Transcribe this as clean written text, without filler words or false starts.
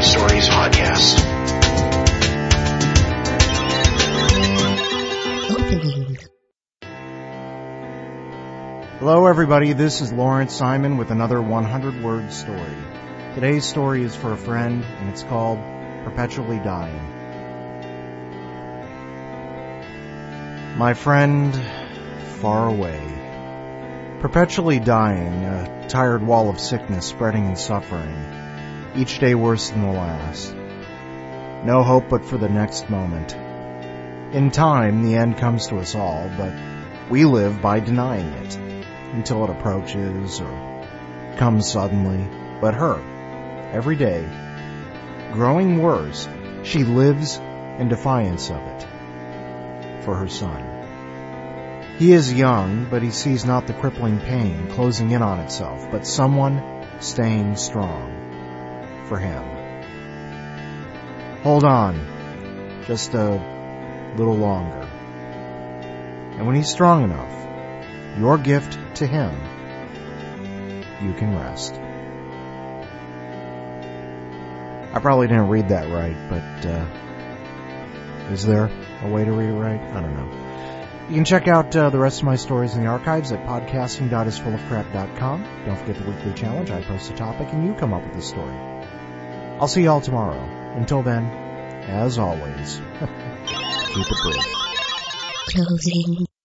Stories podcast. Opening. Hello everybody, this is Lawrence Simon with another 100-word story. Today's story is for a friend, and it's called Perpetually Dying. My friend, far away. Perpetually dying, a tired wall of sickness spreading and suffering, each day worse than the last. No hope but for the next moment. In time, the end comes to us all, but we live by denying it, until it approaches or comes suddenly. But her, every day, growing worse, she lives in defiance of it. For her son. He is young, but he sees not the crippling pain closing in on itself, but someone staying strong for him. Hold on, just a little longer. And when he's strong enough, your gift to him, you can rest. I probably didn't read that right, but is there a way to read it right? I don't know. You can check out the rest of my stories in the archives at podcasting.isfullofcrap.com. Don't forget the weekly challenge. I post a topic and you come up with a story. I'll see you all tomorrow. Until then, as always, keep it brief. Closing.